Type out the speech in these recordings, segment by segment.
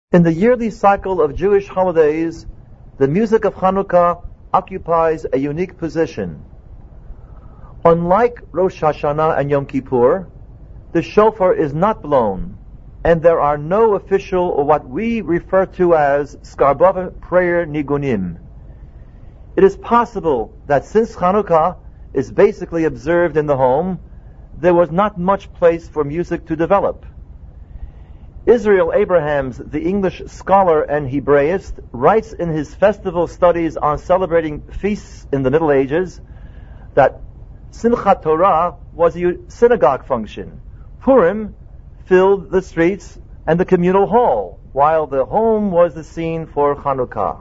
In the yearly cycle of Jewish holidays, the music of Hanukkah occupies a unique position. Unlike Rosh Hashanah and Yom Kippur, the shofar is not blown, and there are no official or what we refer to as skarbava prayer nigunim. It is possible that since Hanukkah is basically observed in the home, there was not much place for music to develop. Israel Abrahams, the English scholar and Hebraist, writes in his festival studies on celebrating feasts in the Middle Ages that Simchat Torah was a synagogue function. Purim filled the streets and the communal hall, while the home was the scene for Hanukkah.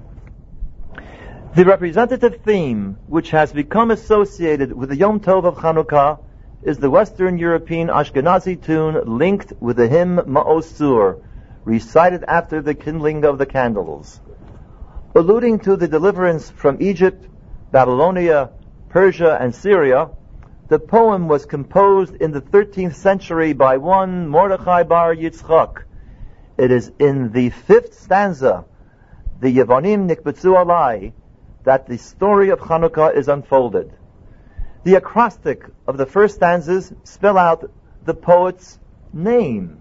The representative theme, which has become associated with the Yom Tov of Hanukkah, is the Western European Ashkenazi tune linked with the hymn Ma'oz Tzur, recited after the kindling of the candles. Alluding to the deliverance from Egypt, Babylonia, Persia, and Syria, the poem was composed in the 13th century by one Mordechai Bar Yitzchak. It is in the 5th stanza, the Yevonim Nikbetzu Alai, that the story of Hanukkah is unfolded. The acrostic of the first stanzas spell out the poet's name.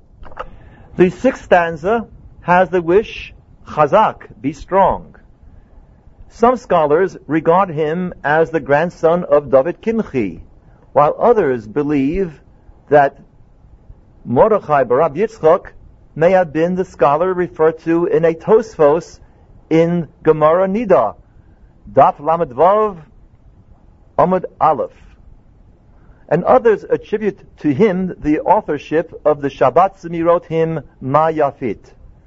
The 6th stanza has the wish, Chazak, be strong. Some scholars regard him as the grandson of David Kimchi, while others believe that Mordechai Bar Yitzchak may have been the scholar referred to in a Tosfos in Gemara Nida, Daf Lamed Vav, Amud Aleph. And others attribute to him the authorship of the Shabbat Zemirot hymn Ma Yafit.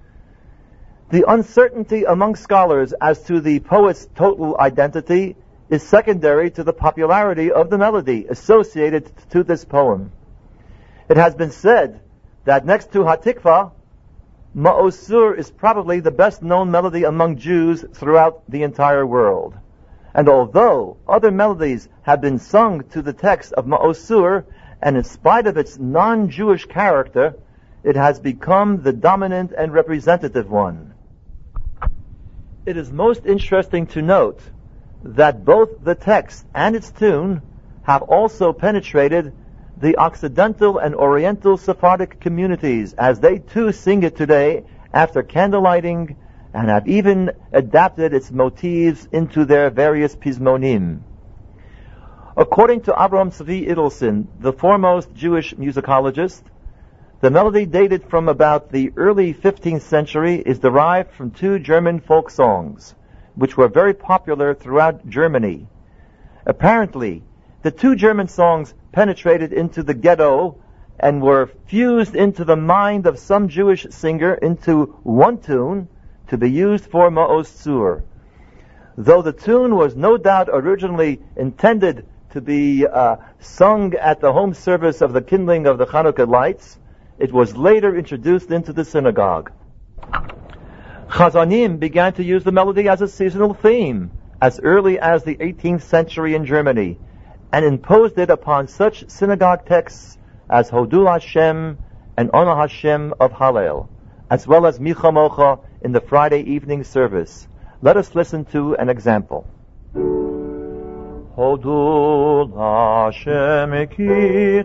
The uncertainty among scholars as to the poet's total identity is secondary to the popularity of the melody associated to this poem. It has been said that next to Hatikva, Ma'oz Tzur is probably the best known melody among Jews throughout the entire world. And although other melodies have been sung to the text of Ma'oz Tzur, and in spite of its non-Jewish character, it has become the dominant and representative one. It is most interesting to note that both the text and its tune have also penetrated the Occidental and Oriental Sephardic communities, as they too sing it today after candlelighting, and have even adapted its motifs into their various pizmonim. According to Avraham Tzvi Idelson, the foremost Jewish musicologist, the melody dated from about the early 15th century is derived from 2 German folk songs, which were very popular throughout Germany. Apparently, the 2 German songs penetrated into the ghetto and were fused into the mind of some Jewish singer into one tune to be used for Ma'oz Tzur. Though the tune was no doubt originally intended to be sung at the home service of the kindling of the Hanukkah lights, it was later introduced into the synagogue. Chazanim began to use the melody as a seasonal theme as early as the 18th century in Germany, and imposed it upon such synagogue texts as Hodu Hashem and Ona Hashem of Hallel, as well as Micha Mocha in the Friday evening service. Let us listen to an example. Hodu Hashem ki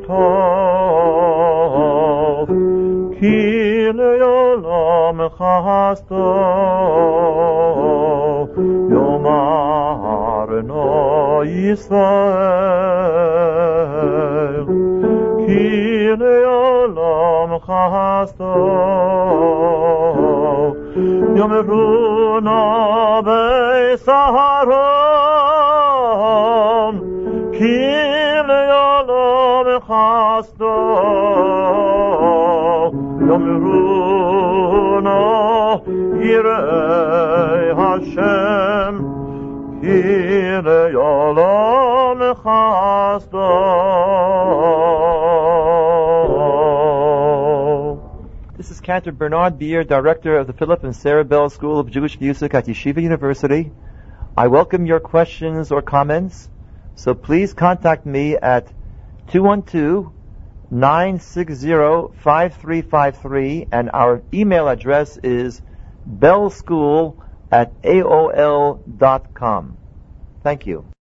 tov, ki le'olam chasto, yomar no Yisrael, ki le'olam chasto, Yomeruna be'saharon, ki le'olam chasto, Yomeruna yirei Hashem, ki le'olam chasto. This is Cantor Bernard Beer, Director of the Philip and Sarah Bell School of Jewish Music at Yeshiva University. I welcome your questions or comments, so please contact me at 212 960-5353, and our email address is bellschool@aol.com. Thank you.